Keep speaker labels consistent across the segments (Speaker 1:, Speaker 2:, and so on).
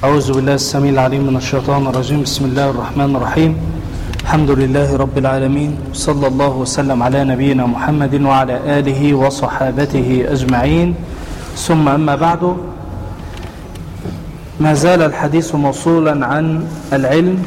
Speaker 1: أعوذ بالله السميع العليم من الشيطان الرجيم. بسم الله الرحمن الرحيم. الحمد لله رب العالمين، صلى الله وسلم على نبينا محمد وعلى آله وصحابته أجمعين، ثم أما بعد. ما زال الحديث موصولا عن العلم،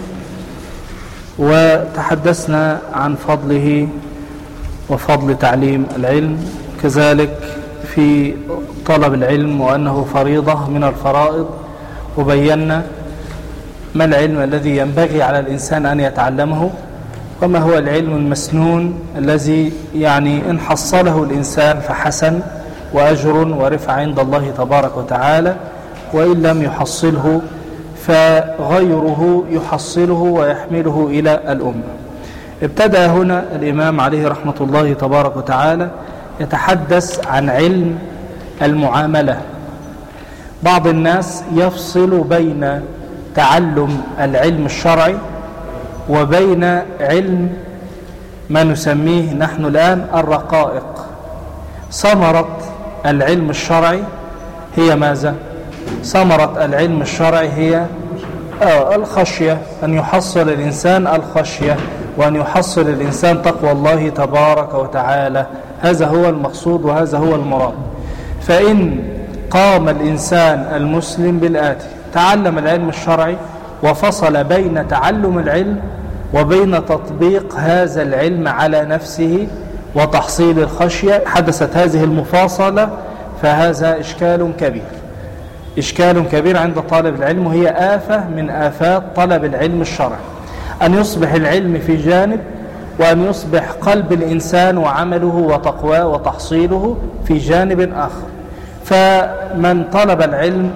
Speaker 1: وتحدثنا عن فضله وفضل تعليم العلم، كذلك في طلب العلم وأنه فريضة من الفرائض، وبينا ما العلم الذي ينبغي على الإنسان أن يتعلمه، وما هو العلم المسنون الذي إن حصله الإنسان فحسن وأجر ورفع عند الله تبارك وتعالى، وإن لم يحصله فغيره يحصله ويحمله إلى الأمة. ابتدأ هنا الإمام عليه رحمة الله تبارك وتعالى يتحدث عن علم المعاملة. بعض الناس يفصل بين تعلم العلم الشرعي وبين علم ما نسميه نحن الآن الرقائق. ثمرة العلم الشرعي هي ماذا؟ ثمرة العلم الشرعي هي الخشية، أن يحصل الإنسان الخشية، وأن يحصل الإنسان تقوى الله تبارك وتعالى. هذا هو المقصود وهذا هو المراد. فإن قام الإنسان المسلم بالآتي: تعلم العلم الشرعي وفصل بين تعلم العلم وبين تطبيق هذا العلم على نفسه وتحصيل الخشية، حدثت هذه المفاصلة، فهذا إشكال كبير، إشكال كبير عند طالب العلم، وهي آفة من آفات طلب العلم الشرعي، أن يصبح العلم في جانب، وأن يصبح قلب الإنسان وعمله وتقواه وتحصيله في جانب آخر. فمن طلب العلم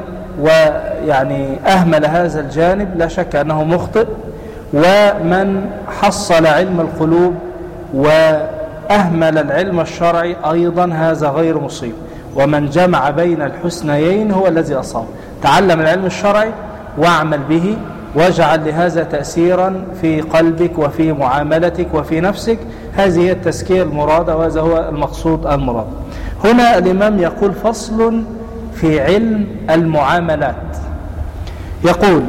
Speaker 1: أهمل هذا الجانب لا شك أنه مخطئ، ومن حصل علم القلوب وأهمل العلم الشرعي أيضا هذا غير مصيب. ومن جمع بين الحسنيين هو الذي أصاب. تعلم العلم الشرعي واعمل به، واجعل لهذا تأثيرا في قلبك وفي معاملتك وفي نفسك. هذه هي التزكية المرادة، وهذا هو المقصود المراد. هنا الإمام يقول: فصل في علم المعاملات. يقول: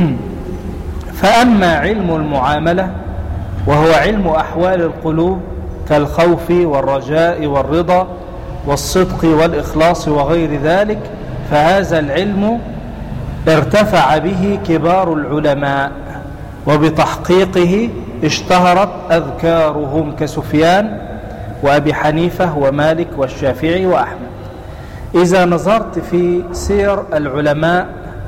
Speaker 1: فأما علم المعاملة وهو علم أحوال القلوب كالخوف والرجاء والرضا والصدق والإخلاص وغير ذلك، فهذا العلم ارتفع به كبار العلماء، وبتحقيقه اشتهرت أذكارهم كسفيان وأبي حنيفة ومالك والشافعي وأحمد. إذا نظرت في سير العلماء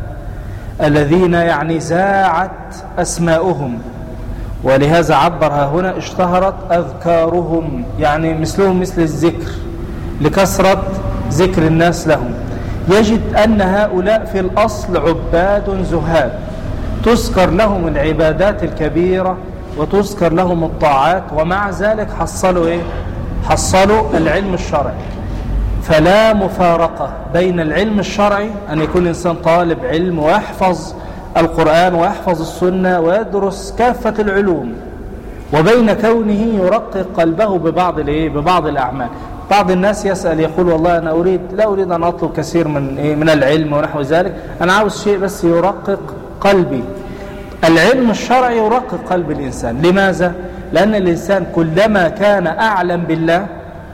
Speaker 1: الذين زاعت أسماؤهم، ولهذا عبرها هنا اشتهرت أذكارهم، مثلهم مثل الذكر لكثرة ذكر الناس لهم، يجد أن هؤلاء في الأصل عباد زهاد، تذكر لهم العبادات الكبيرة وتذكر لهم الطاعات، ومع ذلك حصلوا العلم الشرعي. فلا مفارقة بين العلم الشرعي، أن يكون الإنسان طالب علم ويحفظ القرآن ويحفظ السنة ويدرس كافة العلوم، وبين كونه يرقق قلبه ببعض الأعمال. بعض الناس يسأل يقول: والله أنا لا أريد أن أطلب كثير من العلم ونحو ذلك، أنا عاوز شيء بس يرقق قلبي. العلم الشرعي يرقق قلب الإنسان. لماذا؟ لأن الإنسان كلما كان أعلم بالله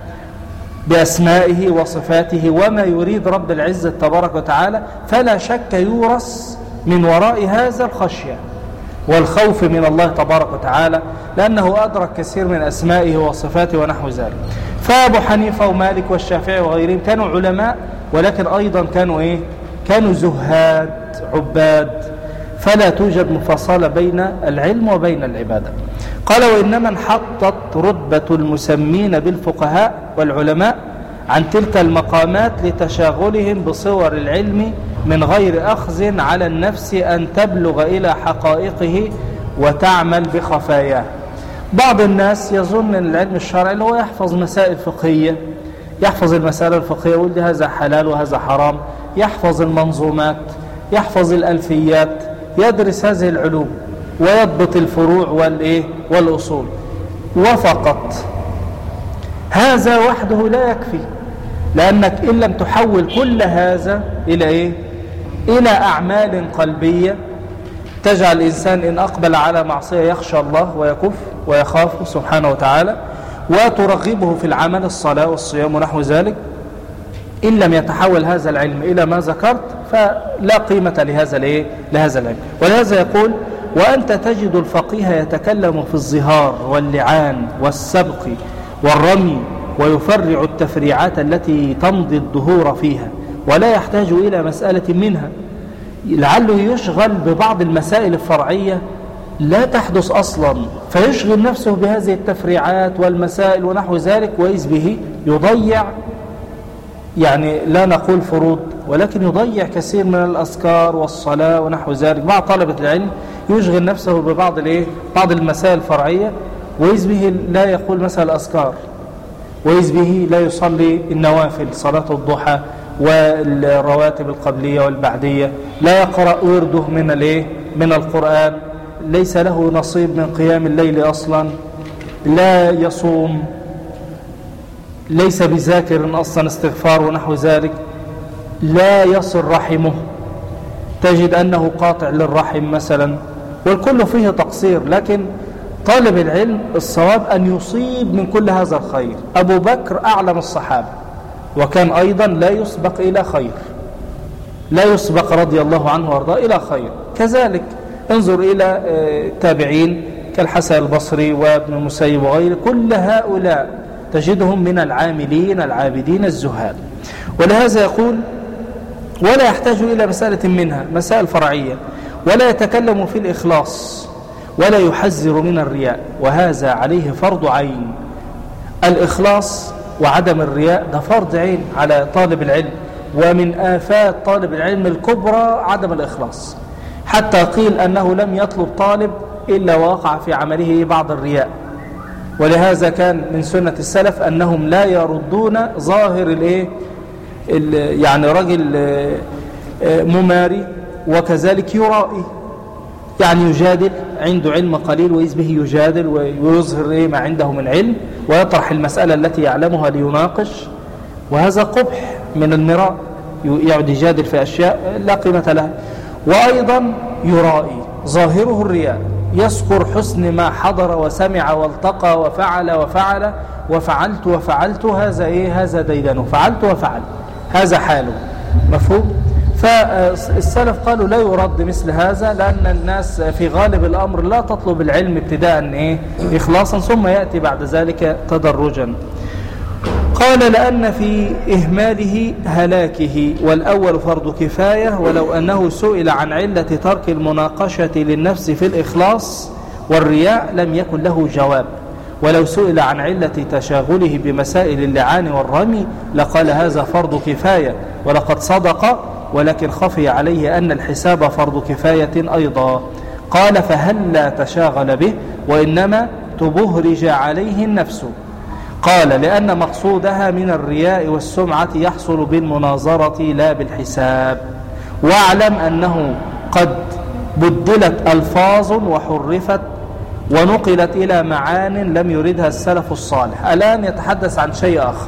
Speaker 1: بأسمائه وصفاته وما يريد رب العزة تبارك وتعالى، فلا شك يورث من وراء هذا الخشية والخوف من الله تبارك وتعالى، لأنه أدرك كثير من أسمائه وصفاته ونحو ذلك. فأبو حنيفة ومالك والشافعي وغيرهم كانوا علماء، ولكن أيضا كانوا زهاد عباد، فلا توجد مفاصلة بين العلم وبين العبادة. قال: وإنما انحطت رتبة المسمين بالفقهاء والعلماء عن تلك المقامات لتشاغلهم بصور العلم من غير أخذ على النفس أن تبلغ إلى حقائقه وتعمل بخفاياه. بعض الناس يظن أن العلم الشرعي هو يحفظ مسائل فقهية، يحفظ المسائل الفقهية ويقول هذا حلال وهذا حرام، يحفظ المنظومات، يحفظ الألفيات، يدرس هذه العلوم ويضبط الفروع والأصول، وفقط. هذا وحده لا يكفي، لأنك إن لم تحول كل هذا إلى أعمال قلبية تجعل الإنسان إن أقبل على معصية يخشى الله ويكف ويخاف سبحانه وتعالى، وترغبه في العمل الصلاة والصيام ونحو ذلك. إن لم يتحول هذا العلم إلى ما ذكرت فلا قيمة لهذا العلم. ولهذا يقول: وأنت تجد الفقيه يتكلم في الظهار واللعان والسبق والرمي ويفرع التفريعات التي تمضي الدهور فيها، ولا يحتاج إلى مسألة منها، لعله يشغل ببعض المسائل الفرعية لا تحدث أصلا، فيشغل نفسه بهذه التفريعات والمسائل ونحو ذلك، وإذ به يضيع، يعني لا نقول فروض، ولكن يضيع كثير من الأذكار والصلاة ونحو ذلك. مع طلبة العلم يشغل نفسه ببعض بعض المسائل الفرعية، وإذ به لا يقول مثلا الأذكار، وإذ به لا يصلي النوافل، صلاة الضحى والرواتب القبلية والبعدية، لا يقرأ ورده من القرآن، ليس له نصيب من قيام الليل أصلا، لا يصوم، ليس بذاكر أصلا استغفار ونحو ذلك، لا يصل رحمه، تجد أنه قاطع للرحم مثلا، والكل فيه تقصير. لكن طالب العلم الصواب أن يصيب من كل هذا الخير. أبو بكر أعلم الصحابة، وكان أيضا لا يسبق إلى خير، لا يسبق رضي الله عنه وارضاه إلى خير. كذلك انظر إلى التابعين كالحسن البصري وابن المسيب وغيره، كل هؤلاء تجدهم من العاملين العابدين الزهاد. ولهذا يقول: ولا يحتاج إلى مسألة منها، مسائل فرعية، ولا يتكلم في الإخلاص، ولا يحذر من الرياء، وهذا عليه فرض عين. الإخلاص وعدم الرياء ده فرض عين على طالب العلم، ومن آفات طالب العلم الكبرى عدم الإخلاص، حتى قيل أنه لم يطلب طالب إلا وقع في عمله بعض الرياء. ولهذا كان من سنة السلف أنهم لا يردون ظاهر يعني رجل مماري وكذلك يرائي، يعني يجادل، عنده علم قليل وإذ به يجادل ويظهر ما عنده من علم، ويطرح المسألة التي يعلمها ليناقش، وهذا قبح من المراء، يقعد يجادل في أشياء لا قيمة لها. وأيضا يرائي، ظاهره الرياء، يذكر حسن ما حضر وسمع والتقى وفعل وفعلت، هذا ديدنه، فعلت وفعل، هذا حاله، مفهوم؟ فالسلف قالوا لا يرد مثل هذا، لأن الناس في غالب الأمر لا تطلب العلم ابتداء إخلاصا، ثم يأتي بعد ذلك تدرجا. قال: لأن في إهماله هلاكه، والأول فرض كفاية، ولو أنه سئل عن علة ترك المناقشة للنفس في الإخلاص والرياء لم يكن له جواب، ولو سئل عن علة تشاغله بمسائل اللعان والرمي لقال هذا فرض كفاية، ولقد صدق، ولكن خفي عليه أن الحساب فرض كفاية أيضا. قال: فهل لا تشاغل به، وإنما تبهرج عليه النفس. قال: لأن مقصودها من الرياء والسمعة يحصل بالمناظرة لا بالحساب. واعلم أنه قد بدلت ألفاظ وحرفت ونقلت إلى معان لم يردها السلف الصالح. الآن يتحدث عن شيء آخر.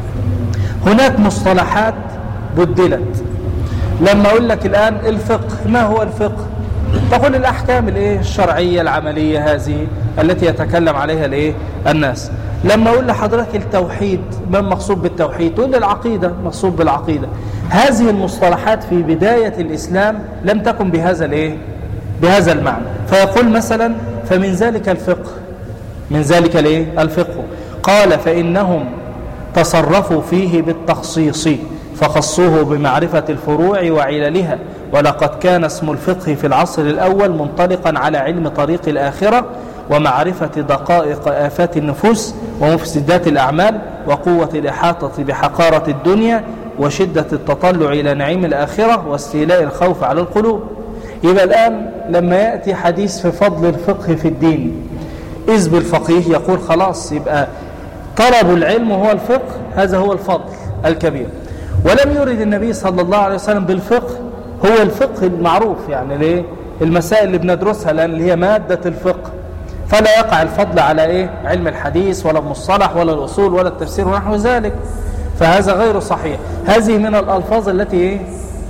Speaker 1: هناك مصطلحات بدلت. لما أقول لك الآن الفقه، ما هو الفقه؟ تقول الأحكام الشرعية العملية هذه التي يتكلم عليها الناس. لما أقول لحضرتك التوحيد، ما المقصود بالتوحيد؟ تقول لي العقيدة، مقصود بالعقيدة. هذه المصطلحات في بداية الإسلام لم تكن بهذا المعنى. فيقول مثلا: فمن ذلك الفقه، من ذلك الفقه. قال: فإنهم تصرفوا فيه بالتخصيص فخصوه بمعرفة الفروع وعللها، ولقد كان اسم الفقه في العصر الأول منطلقا على علم طريق الآخرة ومعرفة دقائق آفات النفوس ومفسدات الأعمال وقوة الإحاطة بحقارة الدنيا وشدة التطلع إلى نعيم الآخرة واستيلاء الخوف على القلوب. يبقى الآن لما يأتي حديث في فضل الفقه في الدين، إذ بالفقيه يقول خلاص يبقى طلب العلم هو الفقه، هذا هو الفضل الكبير. ولم يرد النبي صلى الله عليه وسلم بالفقه هو الفقه المعروف، يعني المسائل اللي بندرسها الآن اللي هي مادة الفقه، فلا يقع الفضل على علم الحديث ولا المصطلح ولا الأصول ولا التفسير ونحو ذلك، فهذا غير صحيح. هذه من الألفاظ التي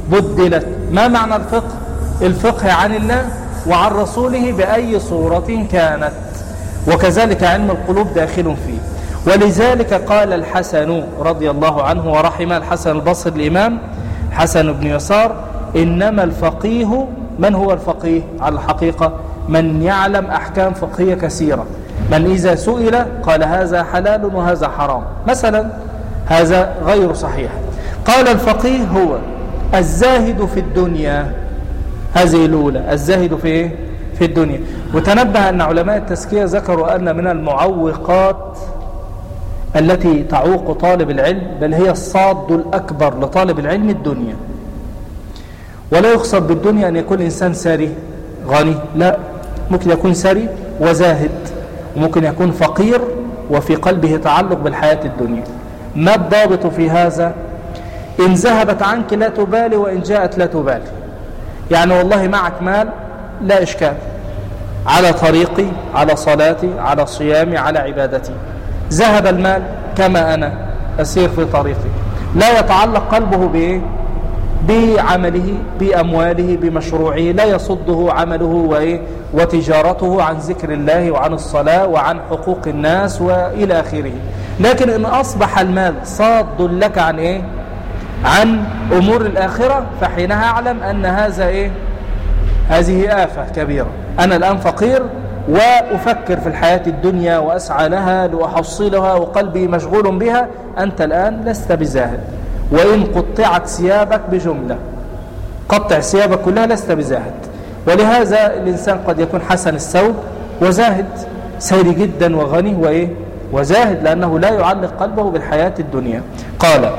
Speaker 1: بدلت. ما معنى الفقه؟ الفقه عن الله وعن رسوله بأي صورة كانت، وكذلك علم القلوب داخل فيه. ولذلك قال الحسن رضي الله عنه ورحمه، الحسن البصري الإمام حسن بن يسار: إنما الفقيه، من هو الفقيه على الحقيقة؟ من يعلم أحكام فقهية كثيرة، من إذا سئل قال هذا حلال وهذا حرام مثلا، هذا غير صحيح. قال الفقيه هو الزاهد في الدنيا، هذه الأولى، الزاهد في إيه؟ في الدنيا. وتنبه أن علماء التزكية ذكروا أن من المعوقات التي تعوق طالب العلم، بل هي الصاد الأكبر لطالب العلم، الدنيا. ولا يقصد بالدنيا أن يكون إنسان ساري غني، لا، ممكن يكون ساري وزاهد، وممكن يكون فقير وفي قلبه تعلق بالحياة الدنيا. ما الضابط في هذا؟ إن ذهبت عنك لا تبالي، وإن جاءت لا تبالي. يعني والله معك مال لا إشكال، على طريقي، على صلاتي، على صيامي، على عبادتي. ذهب المال كما أنا أسير في طريقي، لا يتعلق قلبه بإيه؟ بعمله، بأمواله، بمشروعه، لا يصده عمله وإيه؟ وتجارته عن ذكر الله وعن الصلاة وعن حقوق الناس وإلى آخره. لكن إن أصبح المال صاد لك عن إيه؟ عن أمور الآخرة، فحينها أعلم أن هذا إيه؟ هذه آفة كبيرة. أنا الآن فقير وأفكر في الحياة الدنيا وأسعى لها لأحصلها وقلبي مشغول بها، أنت الآن لست بزاهد. وإن قطعت ثيابك بجملة، قطع ثيابك كلها، لست بزاهد. ولهذا الإنسان قد يكون حسن الثوب وزاهد، سيري جدا وغني وإيه؟ وزاهد، لأنه لا يعلق قلبه بالحياة الدنيا. قال: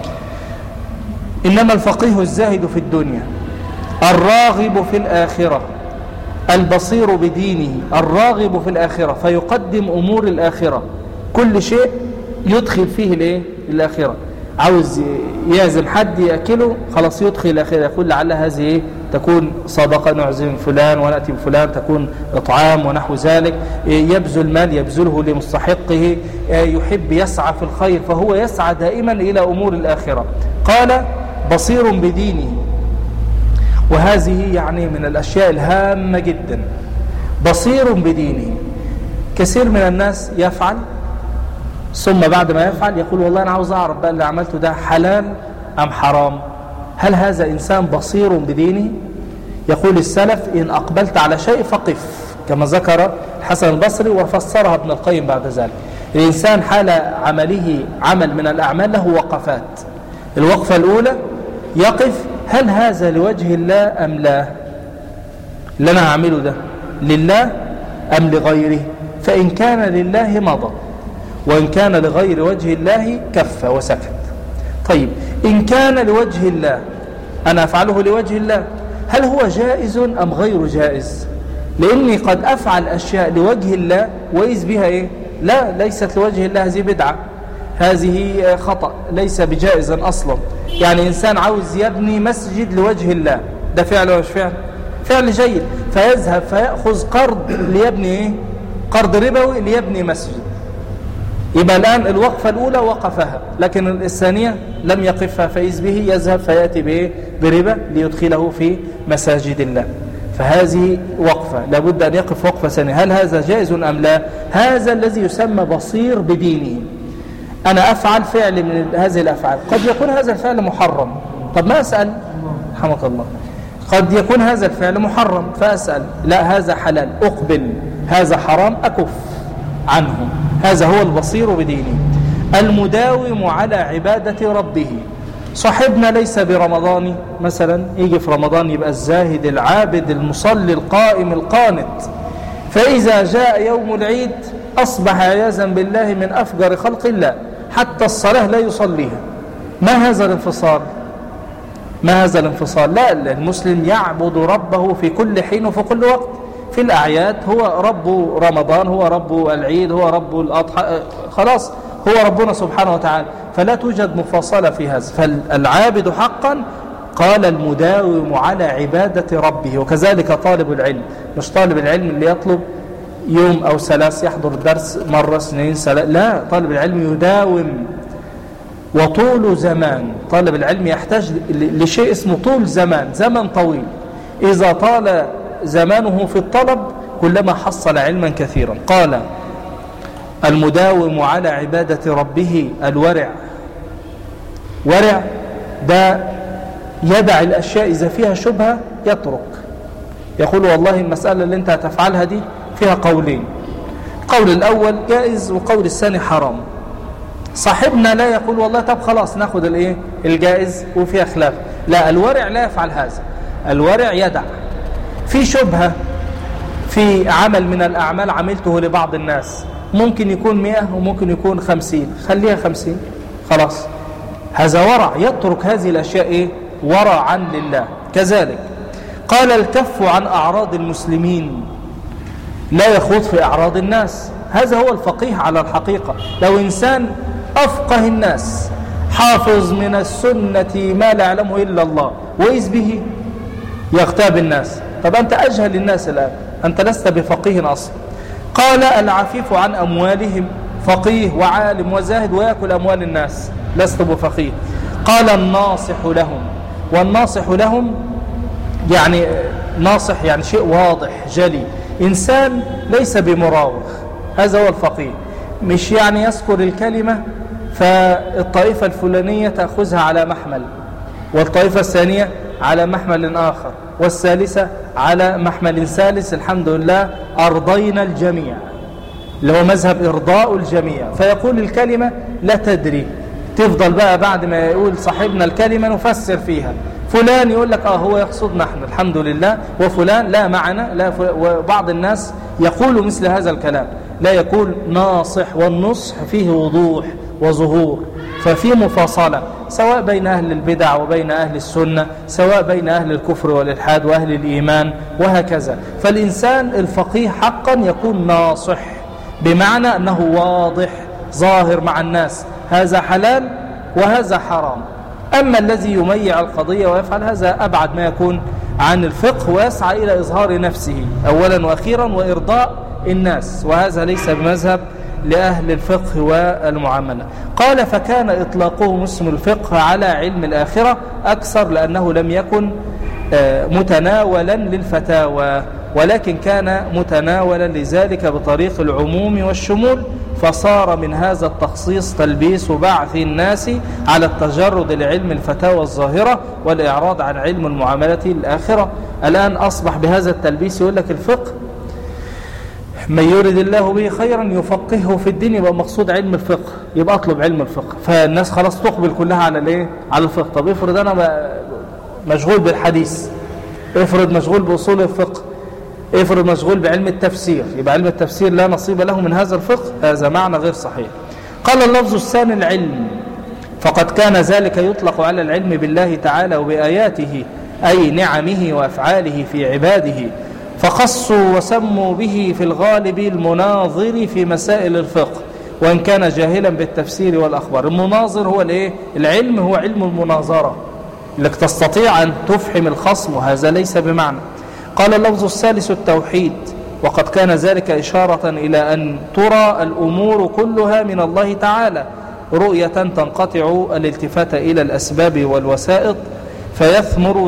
Speaker 1: إنما الفقيه الزاهد في الدنيا الراغب في الآخرة البصير بدينه، الراغب في الآخرة، فيقدم أمور الآخرة، كل شيء يدخل فيه الإيه؟ الآخرة. عاوز يعزم حد يأكله، خلاص يدخل الآخرة، يقول لعل هذه إيه؟ تكون صدقة، نعزم فلان ونأتي بفلان، تكون إطعام ونحو ذلك. يبذل مال يبذله لمستحقه، يحب يسعى في الخير، فهو يسعى دائما إلى أمور الآخرة. قال: بصير بدينه، وهذه يعني من الأشياء الهامة جدا. بصير بدينه. كثير من الناس يفعل، ثم بعد ما يفعل يقول والله أنا عاوز أعرف بقى اللي عملته ده حلال أم حرام. هل هذا إنسان بصير بدينه؟ يقول السلف: إن أقبلت على شيء فقف، كما ذكر الحسن البصري وفسرها ابن القيم بعد ذلك. الإنسان حال عمله عمل من الأعمال له وقفات. الوقفة الأولى يقف: هل هذا لوجه الله أم لا؟ اللي أنا هعمله ده لله أم لغيره؟ فإن كان لله مضى، وإن كان لغير وجه الله كف وسكت. طيب، إن كان لوجه الله، أنا أفعله لوجه الله، هل هو جائز أم غير جائز؟ لأني قد أفعل أشياء لوجه الله وإذ بها إيه؟ لا، ليست لوجه الله، هذه بدعة، هذه خطأ، ليس بجائزا أصلا. يعني إنسان عاوز يبني مسجد لوجه الله، ده فعل ولا مش فعل؟ فعل جيد، فيذهب فيأخذ قرض ليبني إيه؟ قرض ربوي ليبني مسجد. يبقى الآن الوقفة الأولى وقفها، لكن الثانية لم يقفها، فإذ به يذهب فيأتي بإيه؟ بربا ليدخله في مساجد الله. فهذه وقفة لابد أن يقف وقفة ثانية. هل هذا جائز أم لا؟ هذا الذي يسمى بصير بدينه. أنا أفعل فعل من هذه الأفعال، قد يكون هذا الفعل محرم، طب ما أسأل؟ رحمك الله. قد يكون هذا الفعل محرم فأسأل، لا هذا حلال أقبل، هذا حرام أكف عنه. هذا هو البصير بدينه. المداوم على عبادة ربه. صاحبنا ليس برمضاني مثلا، يجي في رمضان يبقى الزاهد العابد المصلي القائم القانت، فإذا جاء يوم العيد أصبح عياذا بالله من أفجر خلق الله، حتى الصلاة لا يصليها. ما هذا الانفصال؟ ما هذا الانفصال؟ لا، المسلم يعبد ربه في كل حين وفي كل وقت. في الأعياد هو رب رمضان، هو رب العيد، هو رب الأضحى، خلاص هو ربنا سبحانه وتعالى، فلا توجد مفاصلة في هذا. فالعابد حقا قال المداوم على عبادة ربه. وكذلك طالب العلم، مش طالب العلم اللي يطلب يوم أو ثلاث يحضر الدرس مرة اثنين ثلاث، لا، طالب العلم يداوم وطول زمان. طالب العلم يحتاج لشيء اسمه طول زمان، زمن طويل. إذا طال زمانه في الطلب كلما حصل علما كثيرا. قال المداوم على عبادة ربه الورع. ورع ده يدع الأشياء إذا فيها شبهة يترك، يقول والله المسألة اللي انت هتفعلها دي فيها قولين، القول الأول جائز والقول الثاني حرام. صاحبنا لا يقول والله طب خلاص ناخد الايه الجائز وفيها خلاف، لا، الورع لا يفعل هذا. الورع يدع في شبهة في عمل من الأعمال عملته لبعض الناس، ممكن يكون 100 وممكن يكون 50، خليها 50 خلاص. هذا ورع، يترك هذه الأشياء إيه؟ ورعا لله. كذلك قال الكف عن أعراض المسلمين، لا يخوض في أعراض الناس. هذا هو الفقيه على الحقيقة. لو إنسان أفقه الناس حافظ من السنة ما لا يعلمه إلا الله وإذ به يغتاب الناس، طب أنت أجهل الناس الآن، أنت لست بفقيه أصلا. قال العفيف عن أموالهم، فقيه وعالم وزاهد ويأكل أموال الناس، لست بفقيه. قال الناصح لهم، والناصح لهم يعني ناصح يعني شيء واضح جلي، إنسان ليس بمراوغ، هذا هو الفقيه. مش يعني يذكر الكلمة فالطائفة الفلانية تأخذها على محمل، والطائفة الثانية على محمل آخر، والثالثة على محمل ثالث، الحمد لله أرضينا الجميع، اللي هو مذهب إرضاء الجميع. فيقول الكلمة لا تدري، تفضل بقى بعد ما يقول صاحبنا الكلمة نفسر فيها، فلان يقول لك هو يقصد نحن الحمد لله، وفلان لا معنا، لا وبعض الناس يقول مثل هذا الكلام، لا يقول ناصح، والنصح فيه وضوح وظهور، ففي مفاصلة سواء بين أهل البدع وبين أهل السنة، سواء بين أهل الكفر والإلحاد وأهل الإيمان وهكذا. فالإنسان الفقيه حقا يكون ناصح، بمعنى أنه واضح ظاهر مع الناس، هذا حلال وهذا حرام. أما الذي يميع القضية ويفعل هذا أبعد ما يكون عن الفقه، ويسعى إلى إظهار نفسه أولا وأخيرا وإرضاء الناس، وهذا ليس بمذهب لأهل الفقه والمعاملة. قال فكان إطلاقهم اسم الفقه على علم الآخرة أكثر، لأنه لم يكن متناولا للفتاوى، ولكن كان متناولا لذلك بطريق العموم والشمول، فصار من هذا التخصيص تلبيس بعث الناس على التجرد لعلم الفتاوى الظاهرة والإعراض عن علم المعاملة الآخرة. الآن أصبح بهذا التلبيس يقول لك الفقه من يرد الله به خيرا يفقهه في الدين، يبقى مقصود علم الفقه، يبقى اطلب علم الفقه، فالناس خلاص تقبل كلها على الايه؟ على الفقه. طب افرض انا مشغول بالحديث، افرض مشغول باصول الفقه، افرض مشغول بعلم التفسير، يبقى علم التفسير لا نصيب له من هذا الفقه، هذا معنى غير صحيح. قال اللفظ الثاني العلم، فقد كان ذلك يطلق على العلم بالله تعالى وبآياته، أي نعمه وأفعاله في عباده، فخصوا وسموا به في الغالب المناظر في مسائل الفقه، وإن كان جاهلا بالتفسير والأخبار. المناظر هو الايه؟ العلم هو علم المناظرة، لك تستطيع أن تفحم الخصم، وهذا ليس بمعنى. قال اللفظ الثالث التوحيد، وقد كان ذلك إشارة إلى أن ترى الأمور كلها من الله تعالى رؤية تنقطع الالتفات إلى الأسباب والوسائط، فيثمر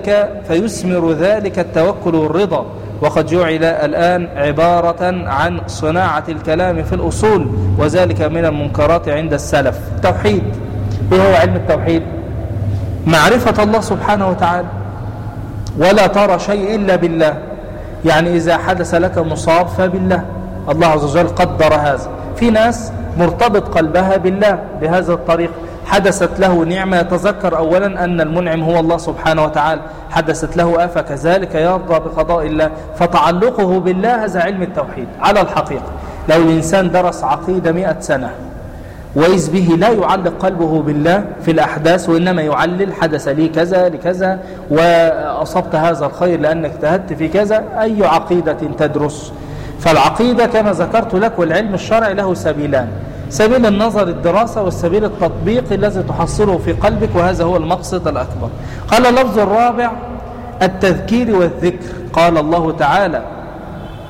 Speaker 1: ذلك التوكل والرضا. وقد جعل الآن عبارة عن صناعة الكلام في الأصول، وذلك من المنكرات عند السلف. التوحيد إيه هو علم التوحيد؟ معرفة الله سبحانه وتعالى، ولا ترى شيء إلا بالله، يعني إذا حدث لك مصاب فبالله، الله عز وجل قدر هذا. في ناس مرتبط قلبها بالله بهذا الطريق، حدثت له نعمة يتذكر أولا أن المنعم هو الله سبحانه وتعالى، حدثت له آفة كذلك يرضى بقضاء الله، فتعلقه بالله هذا علم التوحيد على الحقيقة. لو الإنسان درس عقيدة 100 سنة وإذ به لا يعلق قلبه بالله في الأحداث، وإنما يعلل حدث لي كذا لكذا وأصبت هذا الخير لأنك اجتهدت في كذا، أي عقيدة تدرس؟ فالعقيدة كما ذكرت لك والعلم الشرعي له سبيلان، سبيل النظر الدراسة، والسبيل التطبيق الذي تحصله في قلبك، وهذا هو المقصد الأكبر. قال اللفظ الرابع التذكير والذكر، قال الله تعالى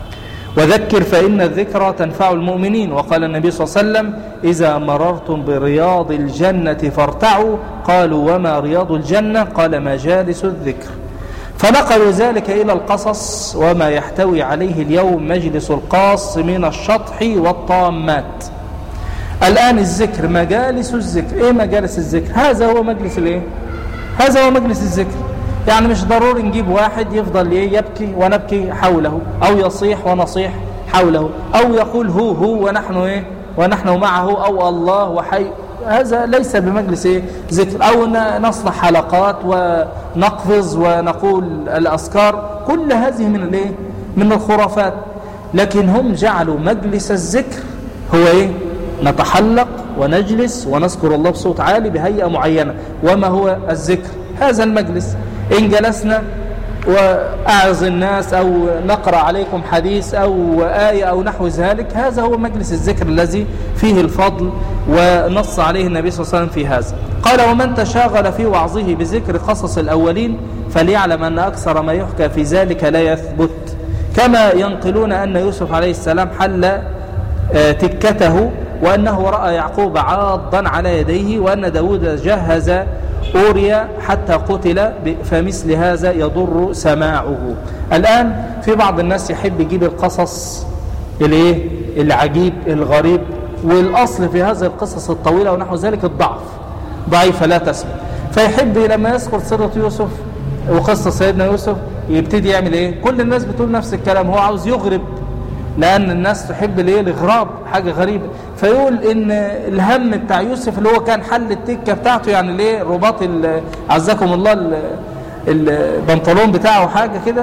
Speaker 1: وذكر فإن الذكرى تنفع المؤمنين. وقال النبي صلى الله عليه وسلم إذا مررتم برياض الجنة فارتعوا. قالوا وما رياض الجنة؟ قال مجالس الذكر. فنقلوا ذلك إلى القصص وما يحتوي عليه اليوم مجلس القاص من الشطح والطامات. الآن الذكر، مجالس الذكر. إيه مجالس الذكر؟ هذا هو مجلس الإيه؟ هذا هو مجلس الذكر. يعني مش ضروري نجيب واحد يفضل يبكي ونبكي حوله، أو يصيح ونصيح حوله، أو يقول هو ونحن إيه؟ ونحن معه، أو الله وحي. هذا ليس بمجلس إيه؟ ذكر. أو نصنع حلقات ونقفز ونقول الأذكار، كل هذه من الإيه؟ من الخرافات. لكن هم جعلوا مجلس الذكر هو إيه؟ نتحلق ونجلس ونذكر الله بصوت عالي بهيئة معينة. وما هو الذكر؟ هذا المجلس. إن جلسنا وأعظ الناس أو نقرأ عليكم حديث أو آية أو نحو ذلك، هذا هو مجلس الذكر الذي فيه الفضل، ونص عليه النبي صلى الله عليه وسلم في هذا. قال ومن تشاغل في وعظه بذكر قصص الأولين فليعلم أن أكثر ما يحكى في ذلك لا يثبت، كما ينقلون أن يوسف عليه السلام حل تكته، وأنه رأى يعقوب عاضا على يديه، وأن داود جهز أوريا حتى قتل، فمثل هذا يضر سماعه. الآن في بعض الناس يحب يجيب القصص العجيب الغريب، والأصل في هذه القصص الطويلة ونحو ذلك الضعف، ضعيفة لا تسمع، فيحب لما يذكر سيرة يوسف وقصة سيدنا يوسف يبتدي يعمل إيه؟ كل الناس بتقول نفس الكلام، هو عاوز يغرب، لأن الناس تحب الإغراب، حاجة غريبة. فيقول إن الهم بتاع يوسف اللي هو كان حل التكة بتاعته، يعني رباط عزكم الله البنطلون بتاعه حاجة كده،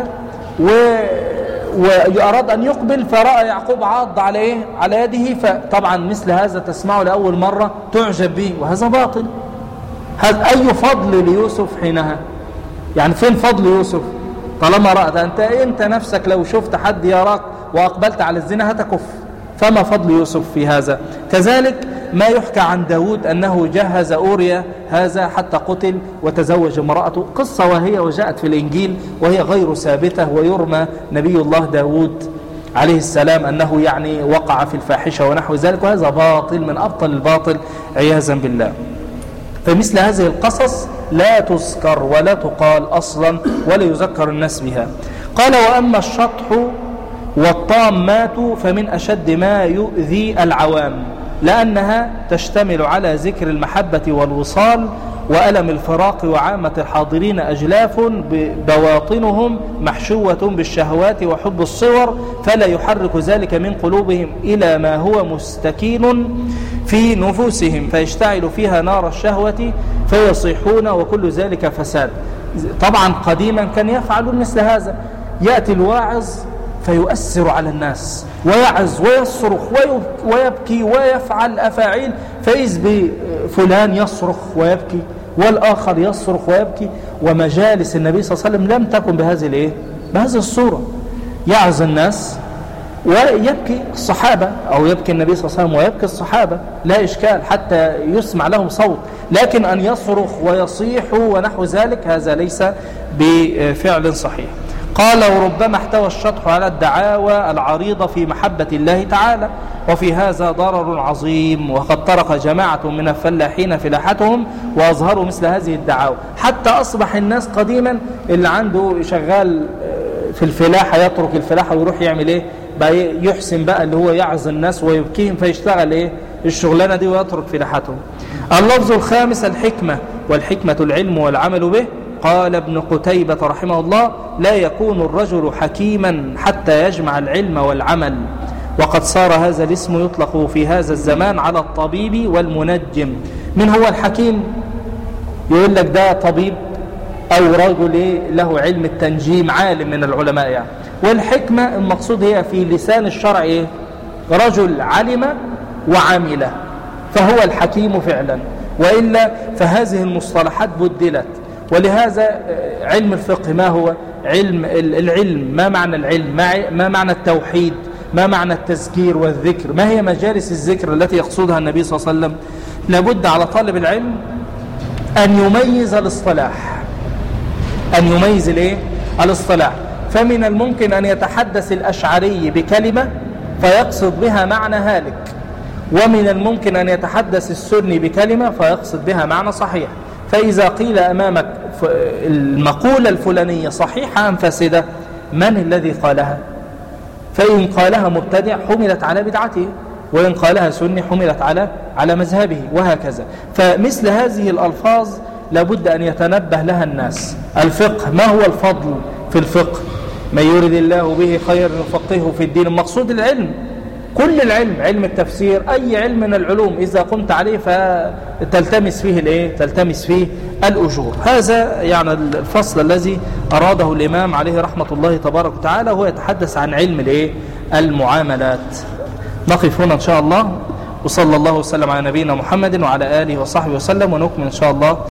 Speaker 1: وأراد أن يقبل فرأى يعقوب عض على على يده. فطبعا مثل هذا تسمعه لأول مرة تعجب به، وهذا باطل. هذا أي فضل ليوسف حينها؟ يعني فين فضل يوسف طالما رأت؟ أنت نفسك لو شفت حد يراك وأقبلت على الزنا هتكف، فما فضل يوسف في هذا؟ كذلك ما يحكى عن داود أنه جهز أوريا هذا حتى قتل وتزوج امرأته، قصة وهي وجاءت في الإنجيل وهي غير ثابتة، ويرمى نبي الله داود عليه السلام أنه يعني وقع في الفاحشة ونحو ذلك، وهذا باطل من أبطل الباطل عياذا بالله. فمثل هذه القصص لا تذكر ولا تقال أصلا ولا يذكر الناس بها. قال وأما الشطح والطامات فمن أشد ما يؤذي العوام، لأنها تشتمل على ذكر المحبة والوصال وألم الفراق، وعامة الحاضرين أجلاف بواطنهم محشوة بالشهوات وحب الصور، فلا يحرك ذلك من قلوبهم إلى ما هو مستكين في نفوسهم، فيشتعل فيها نار الشهوة فيصيحون، وكل ذلك فساد. طبعا قديما كان يفعلون مثل هذا، يأتي الواعظ فيؤثر على الناس ويعز ويصرخ ويبكي ويفعل أفاعيل، فإذ بفلان يصرخ ويبكي والآخر يصرخ ويبكي. ومجالس النبي صلى الله عليه وسلم لم تكن بهذه الصورة، يعز الناس ويبكي الصحابة، أو يبكي النبي صلى الله عليه وسلم ويبكي الصحابة، لا إشكال حتى يسمع لهم صوت، لكن أن يصرخ ويصيح ونحو ذلك هذا ليس بفعل صحيح. قال وربما احتوى الشطح على الدعاوى العريضة في محبة الله تعالى، وفي هذا ضرر عظيم، وقد طرق جماعة من الفلاحين فلاحتهم وأظهروا مثل هذه الدعاوى، حتى أصبح الناس قديما اللي عنده شغال في الفلاحة يترك الفلاحة ويروح يعمل إيه بقى؟ يحسن بقى اللي هو يعظ الناس ويبكيهم، فيشتغل الشغلانة دي ويترك فلاحتهم. اللفظ الخامس الحكمة، والحكمة العلم والعمل به. قال ابن قتيبة رحمه الله لا يكون الرجل حكيما حتى يجمع العلم والعمل، وقد صار هذا الاسم يطلق في هذا الزمان على الطبيب والمنجم. من هو الحكيم؟ يقول لك ده طبيب أو رجل له علم التنجيم، عالم من العلماء يعني. والحكمة المقصود هي في لسان الشرع رجل علم وعمل، فهو الحكيم فعلا، وإلا فهذه المصطلحات بدلت. ولهذا علم الفقه ما هو؟ العلم، ما معنى العلم؟ ما معنى التوحيد؟ ما معنى التذكير والذكر؟ ما هي مجالس الذكر التي يقصدها النبي صلى الله عليه وسلم؟ لابد على طالب العلم أن يميز الاصطلاح، أن يميز الاصطلاح. فمن الممكن أن يتحدث الأشعري بكلمة فيقصد بها معنى هالك، ومن الممكن أن يتحدث السني بكلمة فيقصد بها معنى صحيح. فإذا قيل أمامك المقولة الفلانية صحيحة أم فاسدة، من الذي قالها؟ فإن قالها مبتدع حملت على بدعته، وإن قالها سني حملت على مذهبه، وهكذا. فمثل هذه الألفاظ لابد أن يتنبه لها الناس. الفقه، ما هو الفضل في الفقه؟ من يريد الله به خير يفقهه في الدين. المقصود العلم، كل العلم، علم التفسير، أي علم من العلوم إذا قمت عليه فتلتمس فيه تلتمس فيه الأجور. هذا يعني الفصل الذي أراده الإمام عليه رحمة الله تبارك وتعالى، هو يتحدث عن علم المعاملات. نقف هنا إن شاء الله، وصلى الله وسلم على نبينا محمد وعلى آله وصحبه وسلم، ونكمل إن شاء الله